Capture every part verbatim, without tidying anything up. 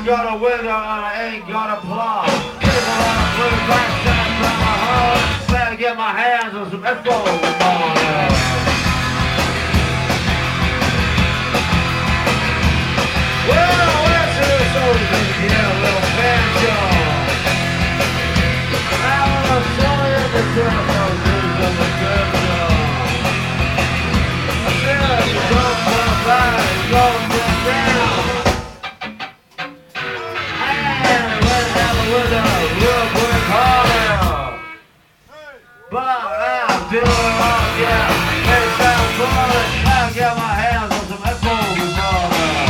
got a window and I ain't got a plug. People on the blue backside from my heart. Better get my hands on some F O morning. Well, let's do this over to get a little banjo. Now I'm sorry the telephone news of the crypto. I said you don't come back, go get down. And let's have a little real quick harder. But I'm doing all yeah, it sounds good. I'll get my hands on some F O morning.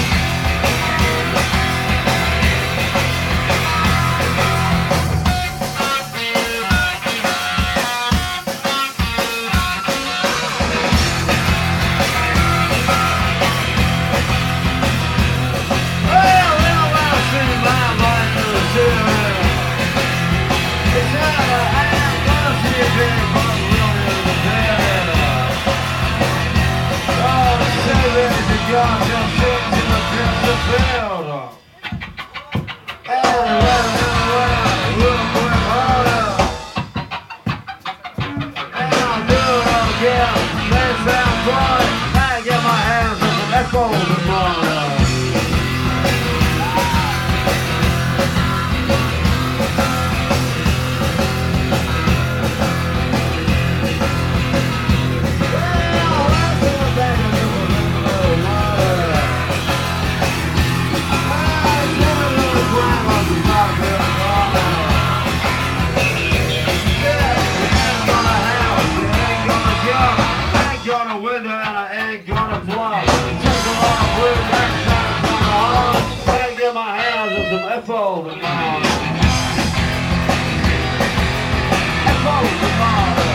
John just sits in the pits of field. And let him around, real quick harder. And I'll do it all again. They sound fun. I get my hands on some echoes tomorrow. Window and I ain't gonna blow. Take a lot of blue backside from the heart. Gotta get my hands on some F O tomorrow. F O tomorrow.